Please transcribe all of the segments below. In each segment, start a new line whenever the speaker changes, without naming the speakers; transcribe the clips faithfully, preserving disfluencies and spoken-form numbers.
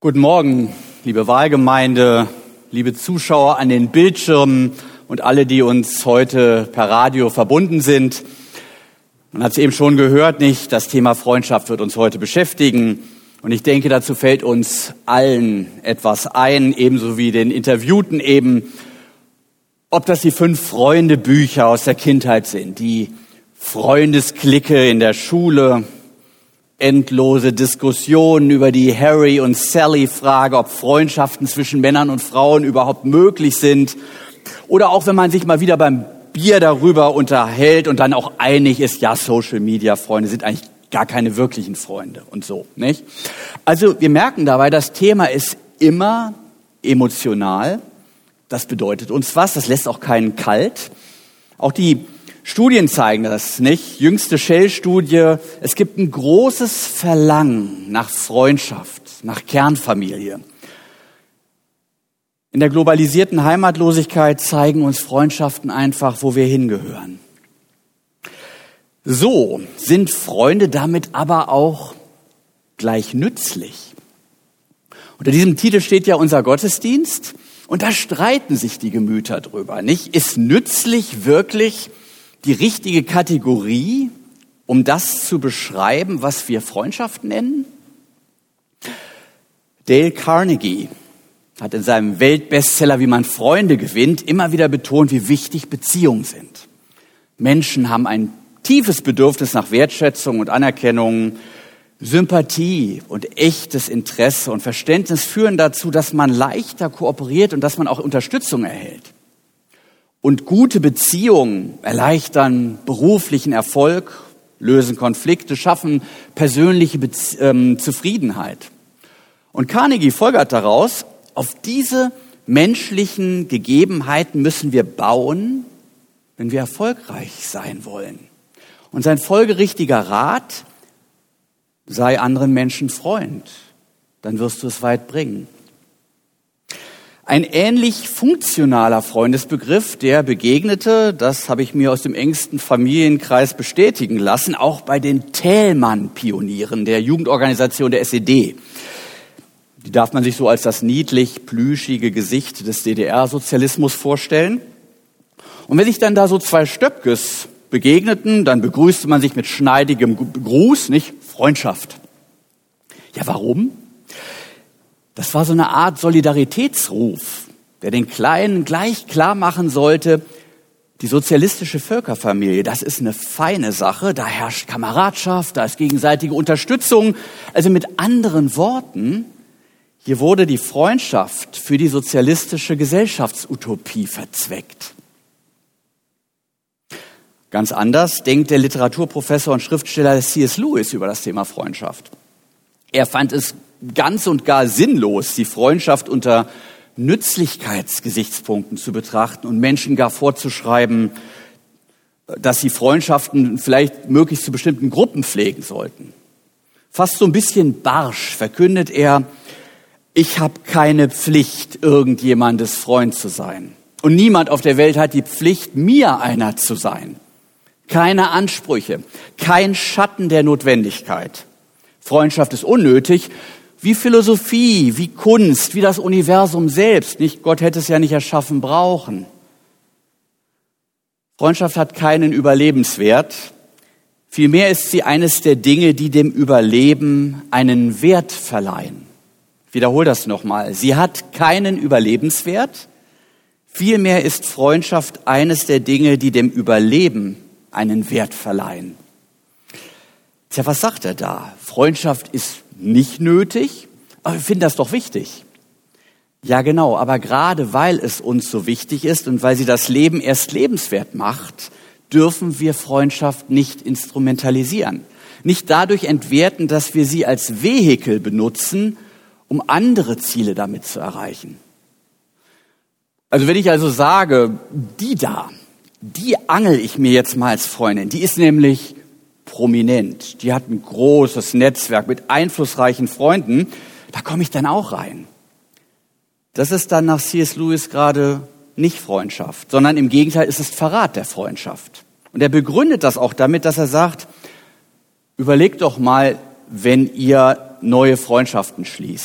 Guten Morgen, liebe Wahlgemeinde, liebe Zuschauer an den Bildschirmen und alle, die uns heute per Radio verbunden sind. Man hat es eben schon gehört, nicht? Das Thema Freundschaft wird uns heute beschäftigen. Und ich denke, dazu fällt uns allen etwas ein, ebenso wie den Interviewten eben. Ob das die fünf Freunde-Bücher aus der Kindheit sind, die Freundesklicke in der Schule, endlose Diskussionen über die Harry- und Sally-Frage, ob Freundschaften zwischen Männern und Frauen überhaupt möglich sind. Oder auch, wenn man sich mal wieder beim Bier darüber unterhält und dann auch einig ist, ja, Social-Media-Freunde sind eigentlich gar keine wirklichen Freunde und so, nicht? Also wir merken dabei, das Thema ist immer emotional. Das bedeutet uns was, das lässt auch keinen kalt. Auch die Studien zeigen das, nicht? Jüngste Shell-Studie, es gibt ein großes Verlangen nach Freundschaft, nach Kernfamilie. In der globalisierten Heimatlosigkeit zeigen uns Freundschaften einfach, wo wir hingehören. So sind Freunde damit aber auch gleich nützlich. Unter diesem Titel steht ja unser Gottesdienst und da streiten sich die Gemüter drüber, nicht? Ist nützlich wirklich die richtige Kategorie, um das zu beschreiben, was wir Freundschaft nennen? Dale Carnegie hat in seinem Weltbestseller Wie man Freunde gewinnt immer wieder betont, wie wichtig Beziehungen sind. Menschen haben ein tiefes Bedürfnis nach Wertschätzung und Anerkennung. Sympathie und echtes Interesse und Verständnis führen dazu, dass man leichter kooperiert und dass man auch Unterstützung erhält. Und gute Beziehungen erleichtern beruflichen Erfolg, lösen Konflikte, schaffen persönliche Bezie- ähm, Zufriedenheit. Und Carnegie folgert daraus, auf diese menschlichen Gegebenheiten müssen wir bauen, wenn wir erfolgreich sein wollen. Und sein folgerichtiger Rat: sei anderen Menschen Freund, dann wirst du es weit bringen. Ein ähnlich funktionaler Freundesbegriff, der begegnete, das habe ich mir aus dem engsten Familienkreis bestätigen lassen, auch bei den Thälmann-Pionieren der Jugendorganisation der S E D. Die darf man sich so als das niedlich plüschige Gesicht des D D R-Sozialismus vorstellen. Und wenn sich dann da so zwei Stöpkes begegneten, dann begrüßte man sich mit schneidigem Gruß, nicht Freundschaft. Ja, warum? Das war so eine Art Solidaritätsruf, der den Kleinen gleich klar machen sollte, die sozialistische Völkerfamilie, das ist eine feine Sache, da herrscht Kameradschaft, da ist gegenseitige Unterstützung. Also mit anderen Worten, hier wurde die Freundschaft für die sozialistische Gesellschaftsutopie verzweckt. Ganz anders denkt der Literaturprofessor und Schriftsteller C S Lewis über das Thema Freundschaft. Er fand es ganz und gar sinnlos, die Freundschaft unter Nützlichkeitsgesichtspunkten zu betrachten und Menschen gar vorzuschreiben, dass sie Freundschaften vielleicht möglichst zu bestimmten Gruppen pflegen sollten. Fast so ein bisschen barsch verkündet er: Ich habe keine Pflicht, irgendjemandes Freund zu sein. Und niemand auf der Welt hat die Pflicht, mir einer zu sein. Keine Ansprüche, kein Schatten der Notwendigkeit. Freundschaft ist unnötig, wie Philosophie, wie Kunst, wie das Universum selbst. Nicht, Gott hätte es ja nicht erschaffen brauchen. Freundschaft hat keinen Überlebenswert. Vielmehr ist sie eines der Dinge, die dem Überleben einen Wert verleihen. Ich wiederhole das nochmal. Sie hat keinen Überlebenswert. Vielmehr ist Freundschaft eines der Dinge, die dem Überleben einen Wert verleihen. Tja, was sagt er da? Freundschaft ist nicht nötig, aber wir finden das doch wichtig. Ja, genau, aber gerade weil es uns so wichtig ist und weil sie das Leben erst lebenswert macht, dürfen wir Freundschaft nicht instrumentalisieren. Nicht dadurch entwerten, dass wir sie als Vehikel benutzen, um andere Ziele damit zu erreichen. Also wenn ich also sage, die da, die angel ich mir jetzt mal als Freundin, die ist nämlich prominent, die hat ein großes Netzwerk mit einflussreichen Freunden, da komme ich dann auch rein. Das ist dann nach C S Lewis gerade nicht Freundschaft, sondern im Gegenteil ist es Verrat der Freundschaft. Und er begründet das auch damit, dass er sagt, überlegt doch mal, wenn ihr neue Freundschaften schließt.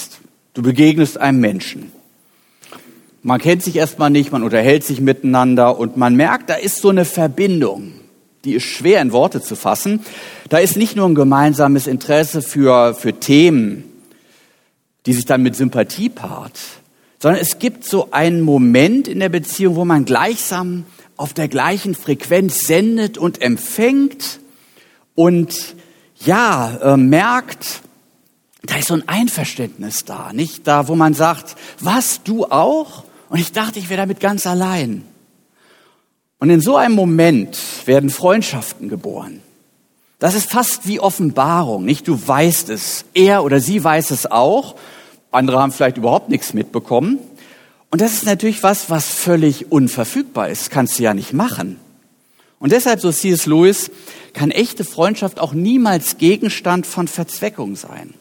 Du begegnest einem Menschen. Man kennt sich erstmal nicht, man unterhält sich miteinander und man merkt, da ist so eine Verbindung, die ist schwer in Worte zu fassen. Da ist nicht nur ein gemeinsames Interesse für, für Themen, die sich dann mit Sympathie paart, sondern es gibt so einen Moment in der Beziehung, wo man gleichsam auf der gleichen Frequenz sendet und empfängt und ja, äh, merkt, da ist so ein Einverständnis da, nicht? Da, wo man sagt, was, du auch? Und ich dachte, ich wäre damit ganz allein. Und in so einem Moment werden Freundschaften geboren. Das ist fast wie Offenbarung, nicht? Du weißt es, er oder sie weiß es auch. Andere haben vielleicht überhaupt nichts mitbekommen. Und das ist natürlich was, was völlig unverfügbar ist. Kannst du ja nicht machen. Und deshalb, so C S Lewis, kann echte Freundschaft auch niemals Gegenstand von Verzweckung sein.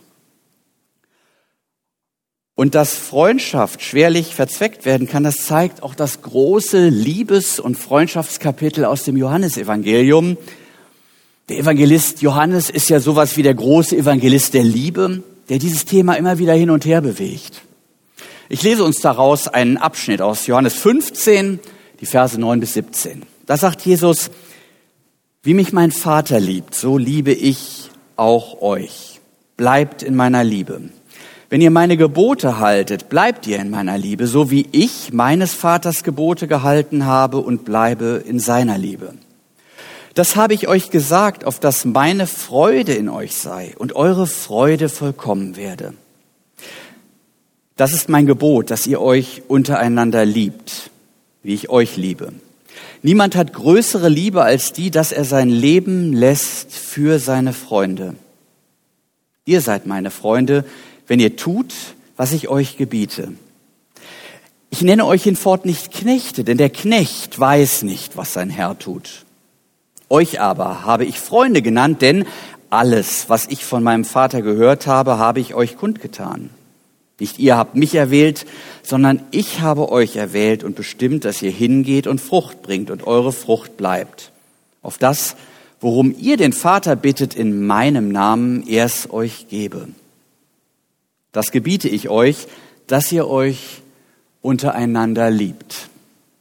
Und dass Freundschaft schwerlich verzweckt werden kann, das zeigt auch das große Liebes- und Freundschaftskapitel aus dem Johannesevangelium. Der Evangelist Johannes ist ja sowas wie der große Evangelist der Liebe, der dieses Thema immer wieder hin und her bewegt. Ich lese uns daraus einen Abschnitt aus Johannes fünfzehn, die Verse neun bis siebzehn. Da sagt Jesus, wie mich mein Vater liebt, so liebe ich auch euch. Bleibt in meiner Liebe. Wenn ihr meine Gebote haltet, bleibt ihr in meiner Liebe, so wie ich meines Vaters Gebote gehalten habe und bleibe in seiner Liebe. Das habe ich euch gesagt, auf dass meine Freude in euch sei und eure Freude vollkommen werde. Das ist mein Gebot, dass ihr euch untereinander liebt, wie ich euch liebe. Niemand hat größere Liebe als die, dass er sein Leben lässt für seine Freunde. Ihr seid meine Freunde, wenn ihr tut, was ich euch gebiete. Ich nenne euch hinfort nicht Knechte, denn der Knecht weiß nicht, was sein Herr tut. Euch aber habe ich Freunde genannt, denn alles, was ich von meinem Vater gehört habe, habe ich euch kundgetan. Nicht ihr habt mich erwählt, sondern ich habe euch erwählt und bestimmt, dass ihr hingeht und Frucht bringt und eure Frucht bleibt. Auf das, worum ihr den Vater bittet in meinem Namen, er es euch gebe. Das gebiete ich euch, dass ihr euch untereinander liebt.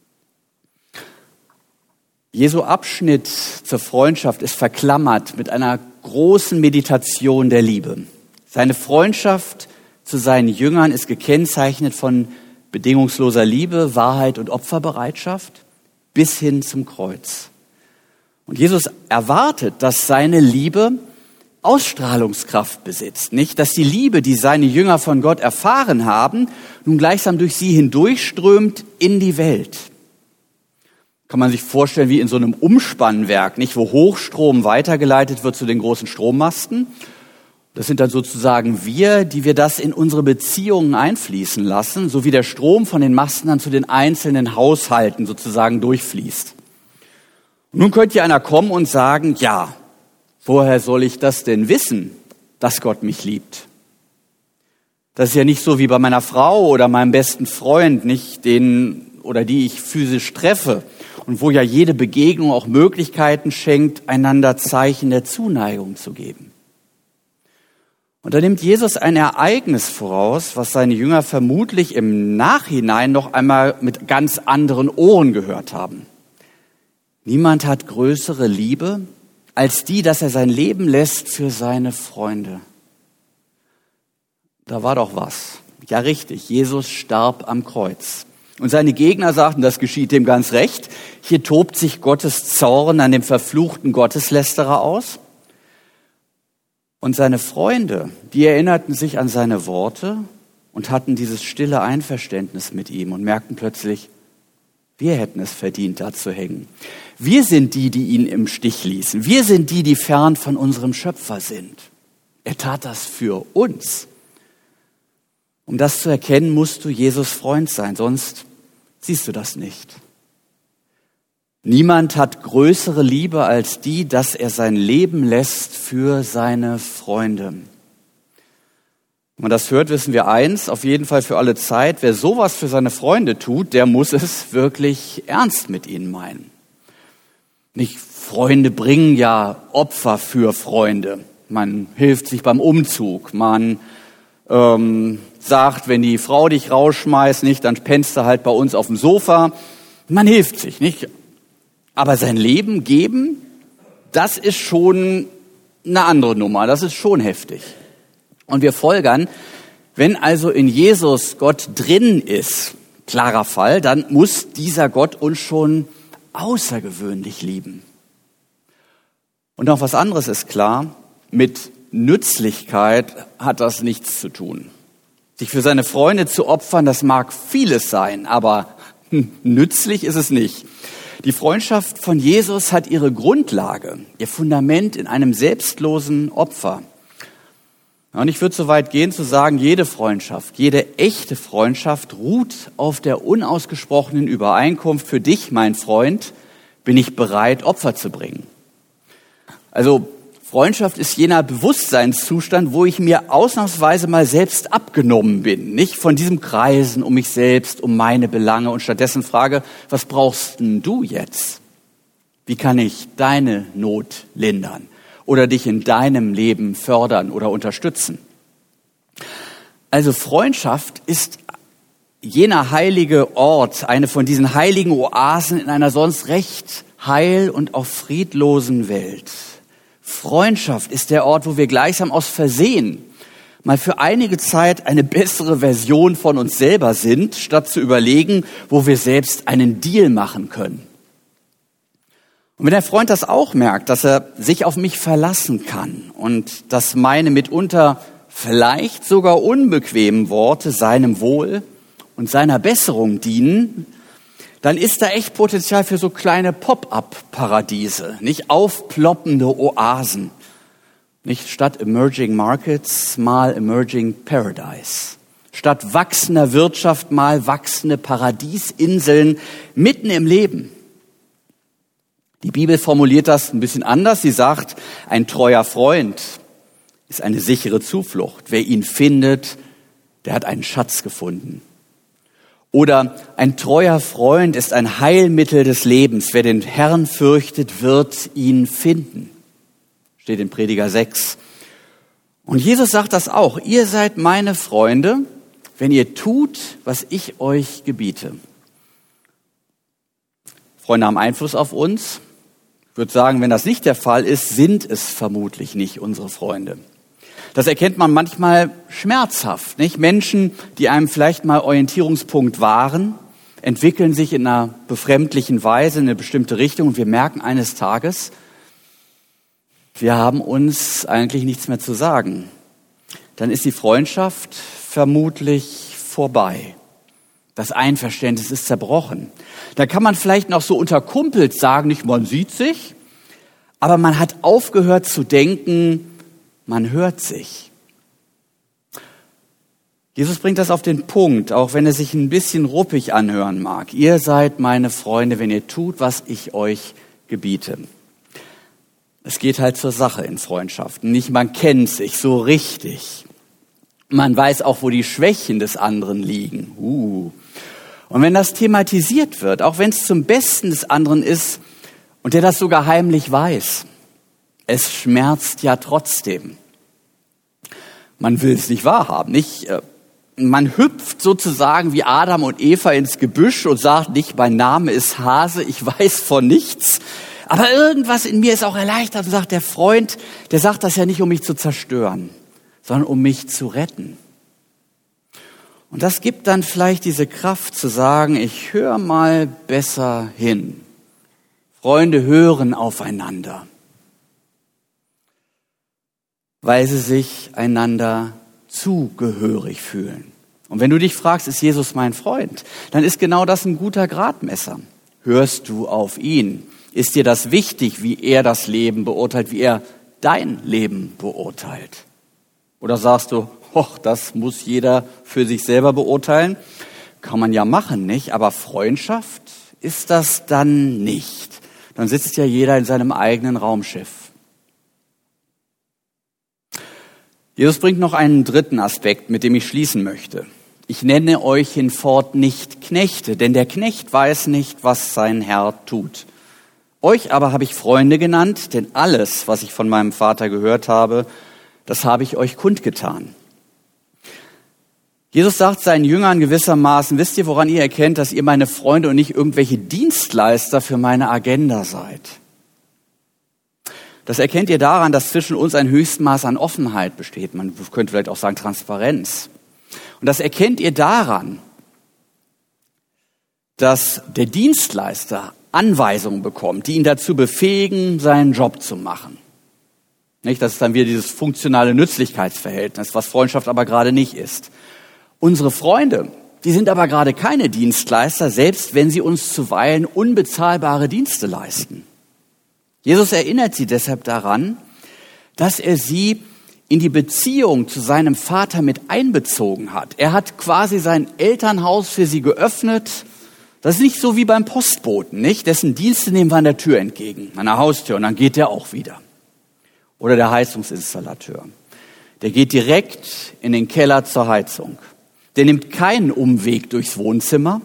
Jesu Abschnitt zur Freundschaft ist verklammert mit einer großen Meditation der Liebe. Seine Freundschaft zu seinen Jüngern ist gekennzeichnet von bedingungsloser Liebe, Wahrheit und Opferbereitschaft bis hin zum Kreuz. Und Jesus erwartet, dass seine Liebe Ausstrahlungskraft besitzt, nicht? Dass die Liebe, die seine Jünger von Gott erfahren haben, nun gleichsam durch sie hindurchströmt in die Welt. Kann man sich vorstellen wie in so einem Umspannwerk, nicht? Wo Hochstrom weitergeleitet wird zu den großen Strommasten. Das sind dann sozusagen wir, die wir das in unsere Beziehungen einfließen lassen, so wie der Strom von den Masten dann zu den einzelnen Haushalten sozusagen durchfließt. Und nun könnte ja einer kommen und sagen, ja, woher soll ich das denn wissen, dass Gott mich liebt? Das ist ja nicht so wie bei meiner Frau oder meinem besten Freund, nicht den oder die ich physisch treffe und wo ja jede Begegnung auch Möglichkeiten schenkt, einander Zeichen der Zuneigung zu geben. Und da nimmt Jesus ein Ereignis voraus, was seine Jünger vermutlich im Nachhinein noch einmal mit ganz anderen Ohren gehört haben. Niemand hat größere Liebe als die, dass er sein Leben lässt für seine Freunde. Da war doch was. Ja, richtig, Jesus starb am Kreuz. Und seine Gegner sagten, das geschieht dem ganz recht. Hier tobt sich Gottes Zorn an dem verfluchten Gotteslästerer aus. Und seine Freunde, die erinnerten sich an seine Worte und hatten dieses stille Einverständnis mit ihm und merkten plötzlich, wir hätten es verdient, da zu hängen. Wir sind die, die ihn im Stich ließen. Wir sind die, die fern von unserem Schöpfer sind. Er tat das für uns. Um das zu erkennen, musst du Jesus Freund sein, sonst siehst du das nicht. Niemand hat größere Liebe als die, dass er sein Leben lässt für seine Freunde. Wenn man das hört, wissen wir eins, auf jeden Fall für alle Zeit, wer sowas für seine Freunde tut, der muss es wirklich ernst mit ihnen meinen. Nicht Freunde bringen ja Opfer für Freunde. Man hilft sich beim Umzug, man ähm, sagt, wenn die Frau dich rausschmeißt, nicht, dann pennst du halt bei uns auf dem Sofa. Man hilft sich, nicht? Aber sein Leben geben, das ist schon eine andere Nummer, das ist schon heftig. Und wir folgern, wenn also in Jesus Gott drin ist, klarer Fall, dann muss dieser Gott uns schon außergewöhnlich lieben. Und noch was anderes ist klar, mit Nützlichkeit hat das nichts zu tun. Sich für seine Freunde zu opfern, das mag vieles sein, aber nützlich ist es nicht. Die Freundschaft von Jesus hat ihre Grundlage, ihr Fundament in einem selbstlosen Opfer. Und ich würde so weit gehen zu sagen, jede Freundschaft, jede echte Freundschaft ruht auf der unausgesprochenen Übereinkunft: Für dich, mein Freund, bin ich bereit, Opfer zu bringen. Also Freundschaft ist jener Bewusstseinszustand, wo ich mir ausnahmsweise mal selbst abgenommen bin. Nicht von diesem Kreisen um mich selbst, um meine Belange und stattdessen frage, was brauchst denn du jetzt? Wie kann ich deine Not lindern oder dich in deinem Leben fördern oder unterstützen? Also Freundschaft ist jener heilige Ort, eine von diesen heiligen Oasen in einer sonst recht heil- und auch friedlosen Welt. Freundschaft ist der Ort, wo wir gleichsam aus Versehen mal für einige Zeit eine bessere Version von uns selber sind, statt zu überlegen, wo wir selbst einen Deal machen können. Und wenn der Freund das auch merkt, dass er sich auf mich verlassen kann und dass meine mitunter vielleicht sogar unbequemen Worte seinem Wohl und seiner Besserung dienen, dann ist da echt Potenzial für so kleine Pop-up-Paradiese, nicht aufploppende Oasen, nicht statt Emerging Markets mal Emerging Paradise, statt wachsender Wirtschaft mal wachsende Paradiesinseln mitten im Leben. Die Bibel formuliert das ein bisschen anders. Sie sagt, ein treuer Freund ist eine sichere Zuflucht. Wer ihn findet, der hat einen Schatz gefunden. Oder ein treuer Freund ist ein Heilmittel des Lebens. Wer den Herrn fürchtet, wird ihn finden. Steht in Prediger sechs. Und Jesus sagt das auch. Ihr seid meine Freunde, wenn ihr tut, was ich euch gebiete. Freunde haben Einfluss auf uns. Ich würde sagen, wenn das nicht der Fall ist, sind es vermutlich nicht unsere Freunde. Das erkennt man manchmal schmerzhaft, nicht? Menschen, die einem vielleicht mal Orientierungspunkt waren, entwickeln sich in einer befremdlichen Weise in eine bestimmte Richtung und wir merken eines Tages, wir haben uns eigentlich nichts mehr zu sagen. Dann ist die Freundschaft vermutlich vorbei. Das Einverständnis ist zerbrochen. Da kann man vielleicht noch so unter Kumpels sagen, nicht man sieht sich, aber man hat aufgehört zu denken, man hört sich. Jesus bringt das auf den Punkt, auch wenn es sich ein bisschen ruppig anhören mag. Ihr seid meine Freunde, wenn ihr tut, was ich euch gebiete. Es geht halt zur Sache in Freundschaften. Nicht man kennt sich so richtig. Man weiß auch, wo die Schwächen des anderen liegen. Uh. Und wenn das thematisiert wird, auch wenn es zum Besten des anderen ist und der das sogar heimlich weiß, es schmerzt ja trotzdem. Man will es nicht wahrhaben, nicht? Man hüpft sozusagen wie Adam und Eva ins Gebüsch und sagt nicht, mein Name ist Hase, ich weiß von nichts. Aber irgendwas in mir ist auch erleichtert und sagt, der Freund, der sagt das ja nicht, um mich zu zerstören, sondern um mich zu retten. Und das gibt dann vielleicht diese Kraft zu sagen, ich höre mal besser hin. Freunde hören aufeinander, weil sie sich einander zugehörig fühlen. Und wenn du dich fragst, ist Jesus mein Freund, dann ist genau das ein guter Gradmesser. Hörst du auf ihn? Ist dir das wichtig, wie er das Leben beurteilt, wie er dein Leben beurteilt? Oder sagst du, hoch, das muss jeder für sich selber beurteilen? Kann man ja machen, nicht? Aber Freundschaft ist das dann nicht. Dann sitzt ja jeder in seinem eigenen Raumschiff. Jesus bringt noch einen dritten Aspekt, mit dem ich schließen möchte. Ich nenne euch hinfort nicht Knechte, denn der Knecht weiß nicht, was sein Herr tut. Euch aber habe ich Freunde genannt, denn alles, was ich von meinem Vater gehört habe, das habe ich euch kundgetan. Jesus sagt seinen Jüngern gewissermaßen, wisst ihr, woran ihr erkennt, dass ihr meine Freunde und nicht irgendwelche Dienstleister für meine Agenda seid? Das erkennt ihr daran, dass zwischen uns ein Höchstmaß an Offenheit besteht. Man könnte vielleicht auch sagen Transparenz. Und das erkennt ihr daran, dass der Dienstleister Anweisungen bekommt, die ihn dazu befähigen, seinen Job zu machen. Nicht? Das ist dann wieder dieses funktionale Nützlichkeitsverhältnis, was Freundschaft aber gerade nicht ist. Unsere Freunde, die sind aber gerade keine Dienstleister, selbst wenn sie uns zuweilen unbezahlbare Dienste leisten. Jesus erinnert sie deshalb daran, dass er sie in die Beziehung zu seinem Vater mit einbezogen hat. Er hat quasi sein Elternhaus für sie geöffnet. Das ist nicht so wie beim Postboten, nicht? Dessen Dienste nehmen wir an der Tür entgegen, an der Haustür, und dann geht der auch wieder. Oder der Heizungsinstallateur. Der geht direkt in den Keller zur Heizung. Der nimmt keinen Umweg durchs Wohnzimmer.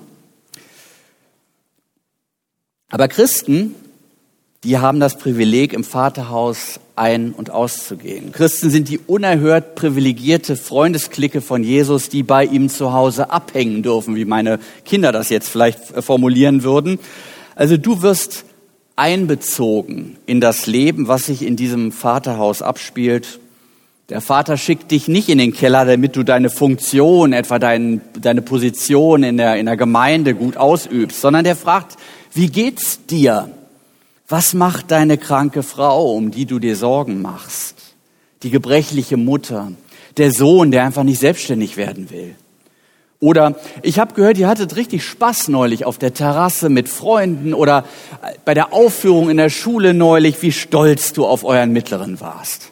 Aber Christen, die haben das Privileg, im Vaterhaus ein- und auszugehen. Christen sind die unerhört privilegierte Freundesklicke von Jesus, die bei ihm zu Hause abhängen dürfen, wie meine Kinder das jetzt vielleicht formulieren würden. Also du wirst einbezogen in das Leben, was sich in diesem Vaterhaus abspielt. Der Vater schickt dich nicht in den Keller, damit du deine Funktion, etwa dein, deine Position in der, in der Gemeinde gut ausübst, sondern der fragt, wie geht's dir? Was macht deine kranke Frau, um die du dir Sorgen machst? Die gebrechliche Mutter, der Sohn, der einfach nicht selbstständig werden will. Oder ich habe gehört, ihr hattet richtig Spaß neulich auf der Terrasse mit Freunden oder bei der Aufführung in der Schule neulich, wie stolz du auf euren Mittleren warst.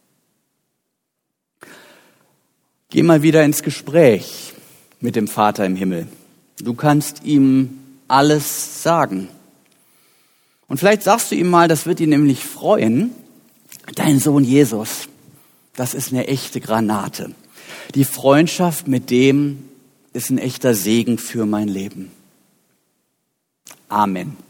Geh mal wieder ins Gespräch mit dem Vater im Himmel. Du kannst ihm alles sagen. Und vielleicht sagst du ihm mal, das wird ihn nämlich freuen, dein Sohn Jesus, das ist eine echte Granate. Die Freundschaft mit dem ist ein echter Segen für mein Leben. Amen.